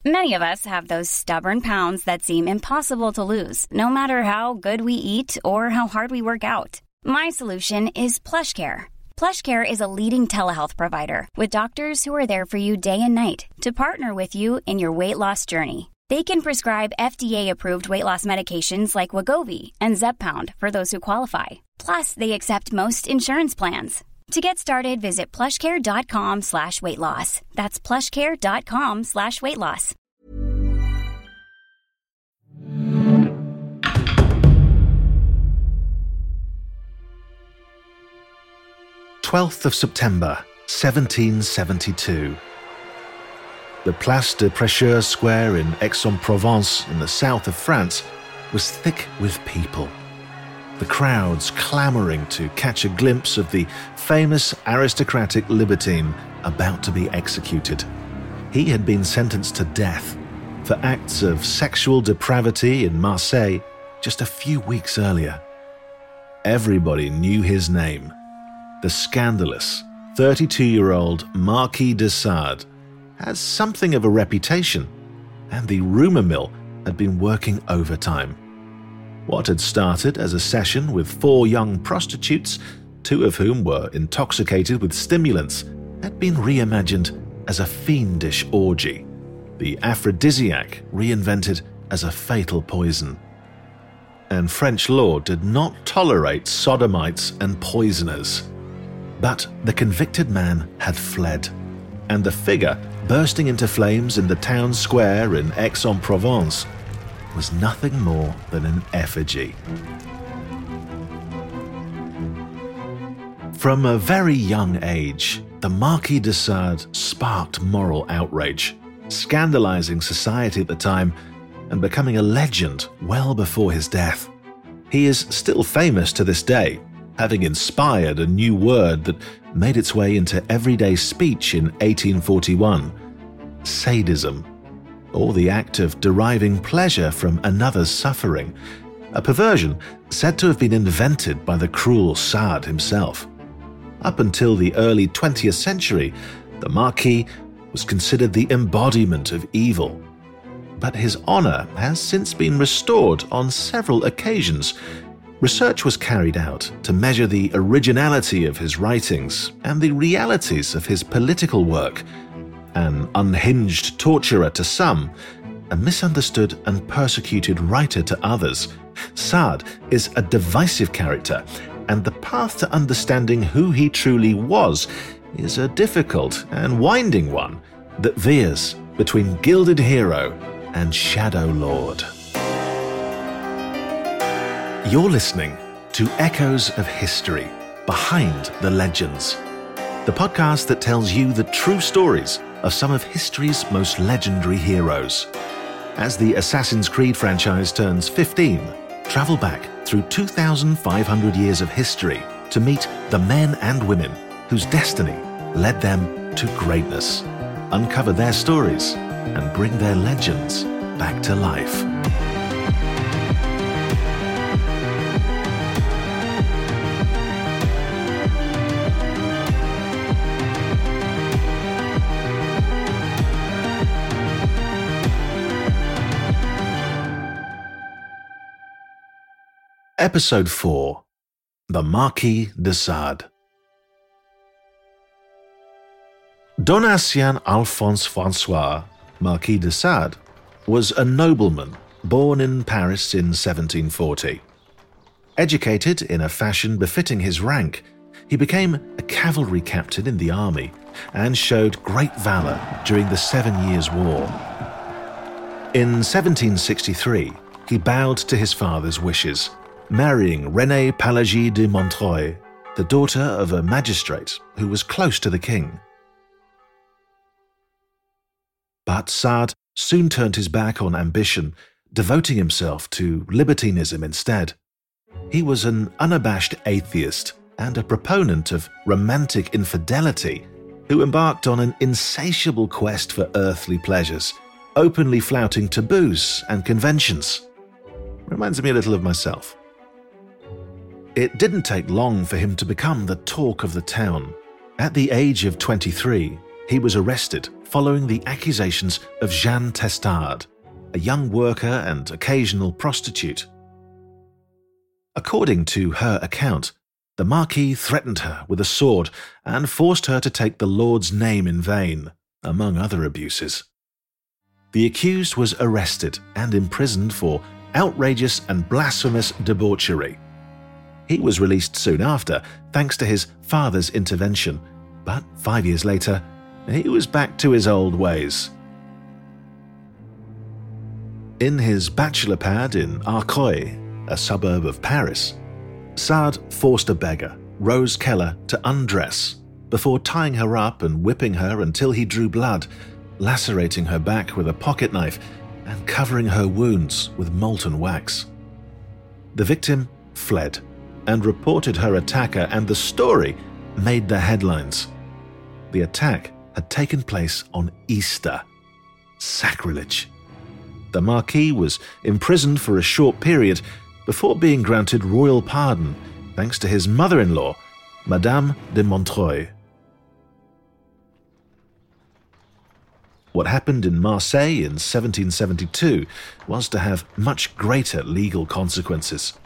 Many of us have those stubborn pounds that seem impossible to lose, no matter how good we eat or how hard we work out. My solution is PlushCare. PlushCare is a leading telehealth provider with doctors who are there for you day and night to partner with you in your weight loss journey. They can prescribe FDA-approved weight loss medications like Wegovy and Zepbound for those who qualify. Plus, they accept most insurance plans. To get started, visit plushcare.com/weightloss. That's plushcare.com/weightloss. September 1772. The Place de Prêcheurs Square in Aix-en-Provence in the south of France was thick with people. The crowds clamouring to catch a glimpse of the famous aristocratic libertine about to be executed. He had been sentenced to death for acts of sexual depravity in Marseille just a few weeks earlier. Everybody knew his name, the scandalous 32-year-old Marquis de Sade has something of a reputation, and the rumour mill had been working overtime. What had started as a session with 4 young prostitutes, 2 of whom were intoxicated with stimulants, had been reimagined as a fiendish orgy, the aphrodisiac reinvented as a fatal poison. And French law did not tolerate sodomites and poisoners. But the convicted man had fled, and the figure bursting into flames in the town square in Aix-en-Provence was nothing more than an effigy. From a very young age, the Marquis de Sade sparked moral outrage, scandalizing society at the time and becoming a legend well before his death. He is still famous to this day, having inspired a new word that made its way into everyday speech in 1841, sadism, or the act of deriving pleasure from another's suffering, a perversion said to have been invented by the cruel Sade himself. Up until the early 20th century, the Marquis was considered the embodiment of evil. But his honour has since been restored on several occasions. Research was carried out to measure the originality of his writings and the realities of his political work. An unhinged torturer to some, a misunderstood and persecuted writer to others, Sade is a divisive character, and the path to understanding who he truly was is a difficult and winding one that veers between gilded hero and shadow lord. You're listening to Echoes of History, Behind the Legends, the podcast that tells you the true stories of some of history's most legendary heroes. As the Assassin's Creed franchise turns 15, travel back through 2,500 years of history to meet the men and women whose destiny led them to greatness, uncover their stories, and bring their legends back to life. Episode 4: The Marquis de Sade. Donatien Alphonse François, Marquis de Sade, was a nobleman born in Paris in 1740. Educated in a fashion befitting his rank, he became a cavalry captain in the army and showed great valour during the 7 Years' War. In 1763, he bowed to his father's wishes, marrying Renée Palagie de Montreuil, the daughter of a magistrate who was close to the king. But Sade soon turned his back on ambition, devoting himself to libertinism instead. He was an unabashed atheist and a proponent of romantic infidelity who embarked on an insatiable quest for earthly pleasures, openly flouting taboos and conventions. Reminds me a little of myself. It didn't take long for him to become the talk of the town. At the age of 23, he was arrested following the accusations of Jeanne Testard, a young worker and occasional prostitute. According to her account, the Marquis threatened her with a sword and forced her to take the Lord's name in vain, among other abuses. The accused was arrested and imprisoned for outrageous and blasphemous debauchery. He was released soon after, thanks to his father's intervention, but 5 years later, he was back to his old ways. In his bachelor pad in Arcueil, a suburb of Paris, Sade forced a beggar, Rose Keller, to undress before tying her up and whipping her until he drew blood, lacerating her back with a pocket knife and covering her wounds with molten wax. The victim fled and reported her attacker, and the story made the headlines. The attack had taken place on Easter. Sacrilege. The Marquis was imprisoned for a short period before being granted royal pardon thanks to his mother-in-law, Madame de Montreuil. What happened in Marseille in 1772 was to have much greater legal consequences.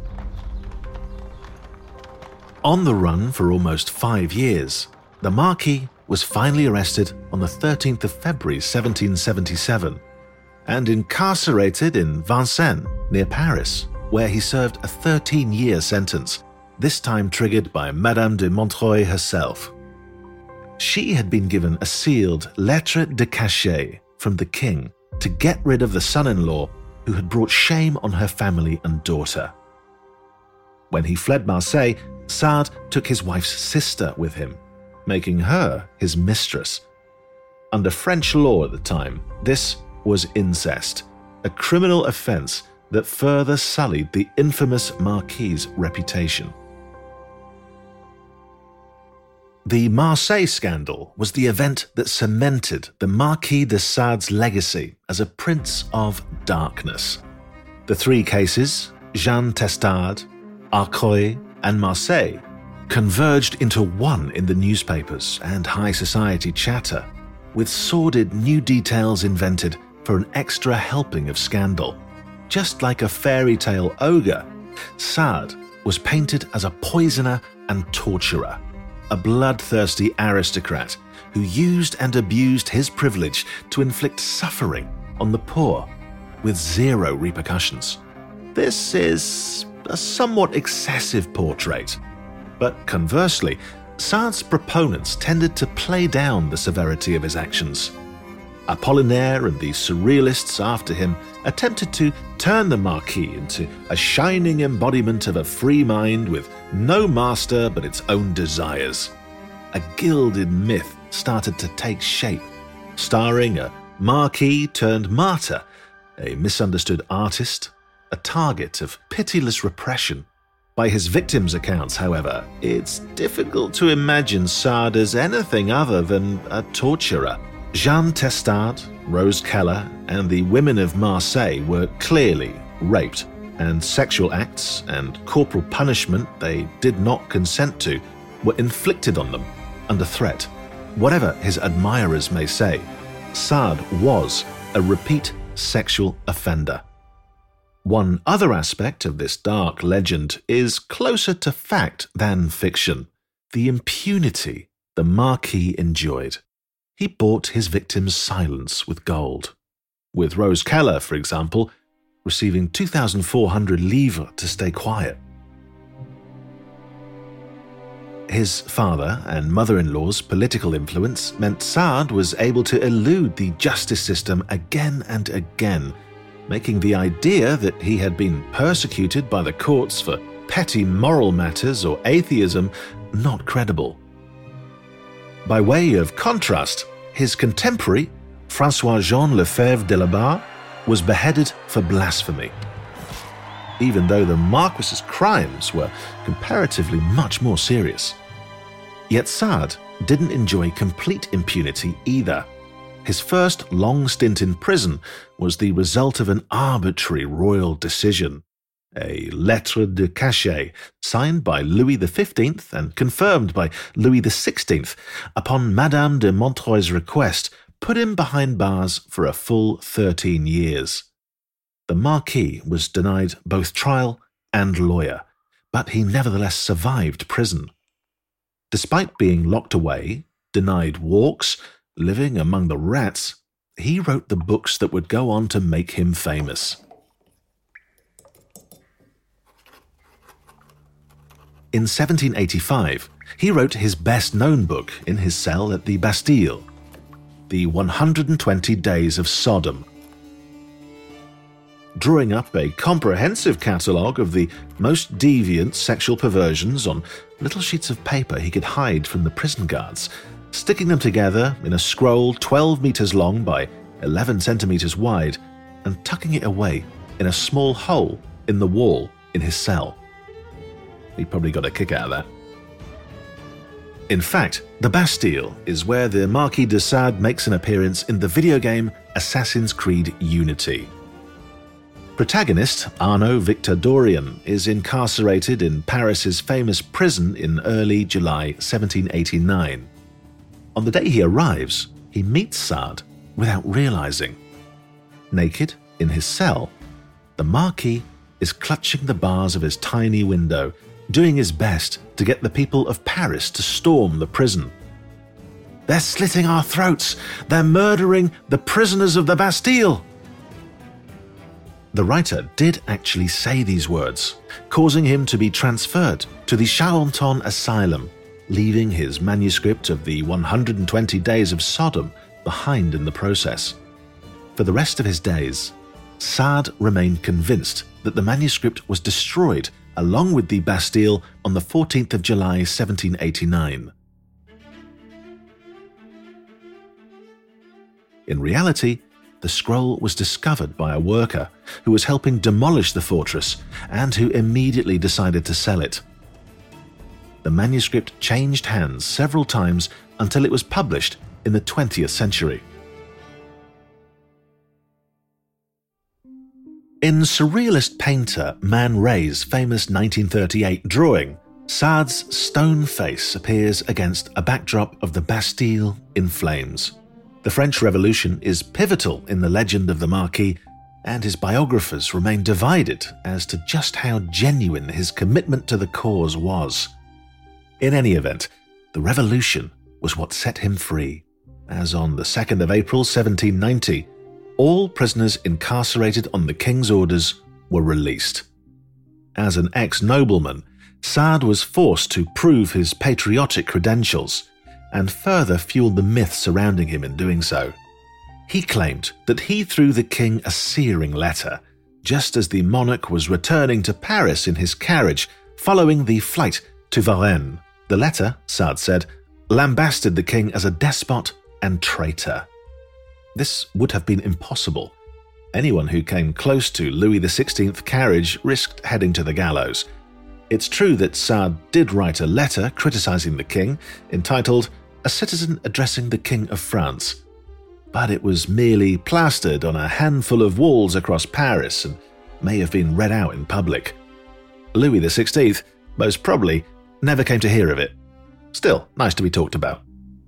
On the run for almost 5 years, the Marquis was finally arrested on the 13th of February 1777 and incarcerated in Vincennes near Paris, where he served a 13-year sentence, this time triggered by Madame de Montreuil herself. She had been given a sealed lettre de cachet from the king to get rid of the son-in-law who had brought shame on her family and daughter. When he fled Marseille, Sade took his wife's sister with him, making her his mistress. Under French law at the time, this was incest, a criminal offence that further sullied the infamous Marquis's reputation. The Marseille scandal was the event that cemented the Marquis de Sade's legacy as a prince of darkness. The three cases, Jeanne Testard, Arcueil, and Marseille, converged into one in the newspapers and high society chatter, with sordid new details invented for an extra helping of scandal. Just like a fairy tale ogre, Sade was painted as a poisoner and torturer, a bloodthirsty aristocrat who used and abused his privilege to inflict suffering on the poor with zero repercussions. This is a somewhat excessive portrait, but conversely, Sade's proponents tended to play down the severity of his actions. Apollinaire and the surrealists after him attempted to turn the Marquis into a shining embodiment of a free mind with no master but its own desires. A gilded myth started to take shape, starring a Marquis turned martyr, a misunderstood artist, a target of pitiless repression. By his victims' accounts, however, it's difficult to imagine Sade as anything other than a torturer. Jeanne Testard, Rose Keller, and the women of Marseille were clearly raped, and sexual acts and corporal punishment they did not consent to were inflicted on them under threat. Whatever his admirers may say, Sade was a repeat sexual offender. One other aspect of this dark legend is closer to fact than fiction: the impunity the Marquis enjoyed. He bought his victims' silence with gold, with Rose Keller, for example, receiving 2,400 livres to stay quiet. His father and mother-in-law's political influence meant Sade was able to elude the justice system again and again, making the idea that he had been persecuted by the courts for petty moral matters or atheism not credible. By way of contrast, his contemporary, François-Jean Lefebvre de la Barre, was beheaded for blasphemy, even though the Marquis's crimes were comparatively much more serious. Yet Sade didn't enjoy complete impunity either. His first long stint in prison was the result of an arbitrary royal decision. a lettre de cachet signed by Louis XV and confirmed by Louis XVI upon Madame de Montreuil's request, put him behind bars for a full 13 years. The Marquis was denied both trial and lawyer, but he nevertheless survived prison. Despite being locked away, denied walks, living among the rats, he wrote the books that would go on to make him famous. In 1785, he wrote his best-known book in his cell at the Bastille, The 120 Days of Sodom. Drawing up a comprehensive catalogue of the most deviant sexual perversions on little sheets of paper he could hide from the prison guards, sticking them together in a scroll 12 meters long by 11 centimeters wide, and tucking it away in a small hole in the wall in his cell. He probably got a kick out of that. In fact, the Bastille is where the Marquis de Sade makes an appearance in the video game Assassin's Creed Unity. Protagonist Arnaud Victor Dorian is incarcerated in Paris's famous prison in early July 1789. On the day he arrives, he meets Sade without realizing. Naked in his cell, the Marquis is clutching the bars of his tiny window, doing his best to get the people of Paris to storm the prison. "They're slitting our throats! They're murdering the prisoners of the Bastille!" The writer did actually say these words, causing him to be transferred to the Charenton Asylum, leaving his manuscript of the 120 Days of Sodom behind in the process. For the rest of his days, Sade remained convinced that the manuscript was destroyed along with the Bastille on the 14th of July 1789. In reality, the scroll was discovered by a worker who was helping demolish the fortress and who immediately decided to sell it. The manuscript changed hands several times until it was published in the 20th century. In surrealist painter Man Ray's famous 1938 drawing, Sade's stone face appears against a backdrop of the Bastille in flames. The French Revolution is pivotal in the legend of the Marquis, and his biographers remain divided as to just how genuine his commitment to the cause was. In any event, the revolution was what set him free, as on the 2nd of April 1790, all prisoners incarcerated on the king's orders were released. As an ex-nobleman, Sade was forced to prove his patriotic credentials, and further fueled the myth surrounding him in doing so. He claimed that he threw the king a searing letter, just as the monarch was returning to Paris in his carriage following the flight to Varennes. The letter, Sade said, lambasted the king as a despot and traitor. This would have been impossible. Anyone who came close to Louis XVI's carriage risked heading to the gallows. It's true that Sade did write a letter criticizing the king, entitled A Citizen Addressing the King of France, but it was merely plastered on a handful of walls across Paris and may have been read out in public. Louis XVI, most probably, never came to hear of it. Still, nice to be talked about.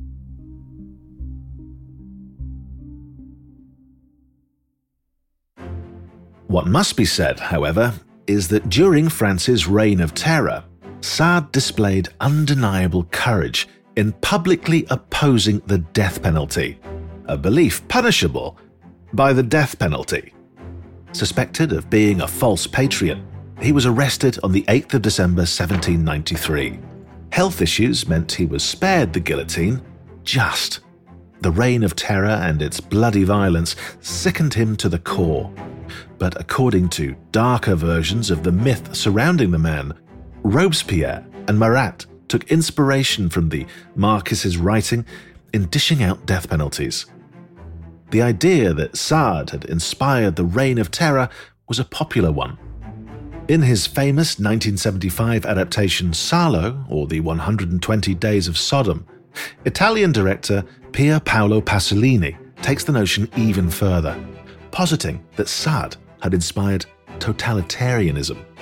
What must be said, however, is that during France's reign of terror, Sade displayed undeniable courage in publicly opposing the death penalty, a belief punishable by the death penalty. Suspected of being a false patriot, he was arrested on the 8th of December 1793. Health issues meant he was spared the guillotine, just. The reign of terror and its bloody violence sickened him to the core. But according to darker versions of the myth surrounding the man, Robespierre and Marat took inspiration from the Marquis's writing in dishing out death penalties. The idea that Sade had inspired the reign of terror was a popular one. In his famous 1975 adaptation Salo, or the 120 Days of Sodom, Italian director Pier Paolo Pasolini takes the notion even further, positing that Sade had inspired totalitarianism.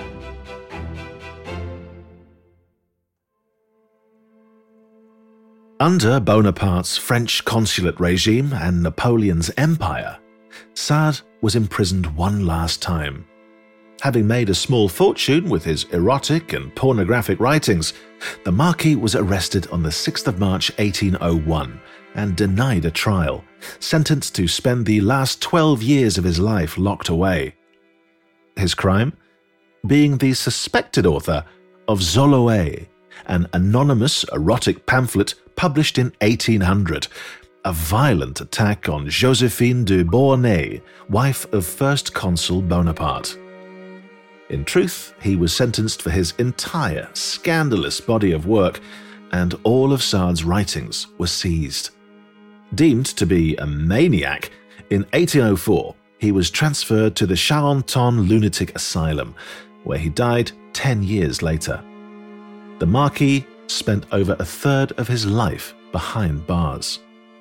Under Bonaparte's French consulate regime and Napoleon's empire, Sade was imprisoned one last time. Having made a small fortune with his erotic and pornographic writings, the Marquis was arrested on the 6th of March 1801 and denied a trial, sentenced to spend the last 12 years of his life locked away. His crime? Being the suspected author of Zoloé, an anonymous erotic pamphlet published in 1800, a violent attack on Joséphine de Beauharnais, wife of First Consul Bonaparte. In truth, he was sentenced for his entire scandalous body of work, and all of Sade's writings were seized. Deemed to be a maniac, in 1804 he was transferred to the Charenton Lunatic Asylum, where he died 10 years later. The Marquis spent over a third of his life behind bars.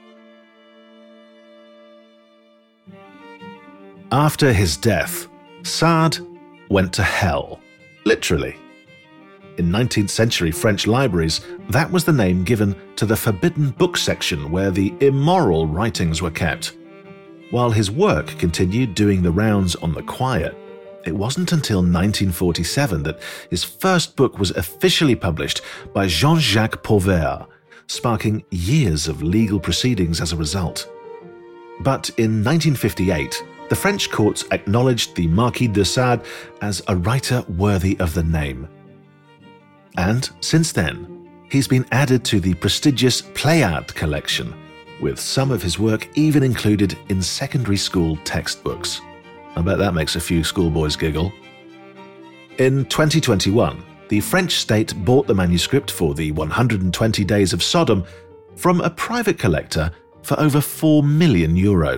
After his death, Sade went to hell, literally. In 19th century French libraries, that was the name given to the forbidden book section where the immoral writings were kept. While his work continued doing the rounds on the quiet, it wasn't until 1947 that his first book was officially published by Jean-Jacques Pauvert, sparking years of legal proceedings as a result. But in 1958, the French courts acknowledged the Marquis de Sade as a writer worthy of the name. And since then, he's been added to the prestigious Pléiade collection, with some of his work even included in secondary school textbooks. I bet that makes a few schoolboys giggle. In 2021, the French state bought the manuscript for the 120 Days of Sodom from a private collector for over €4 million.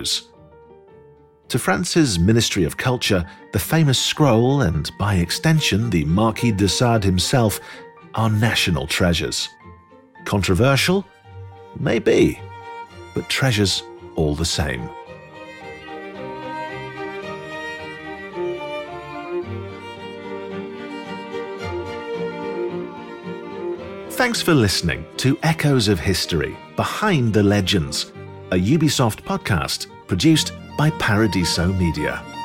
To France's Ministry of Culture, the famous scroll and, by extension, the Marquis de Sade himself are national treasures. Controversial? Maybe, but treasures all the same. Thanks for listening to Echoes of History, Behind the Legends, a Ubisoft podcast produced by Paradiso Media.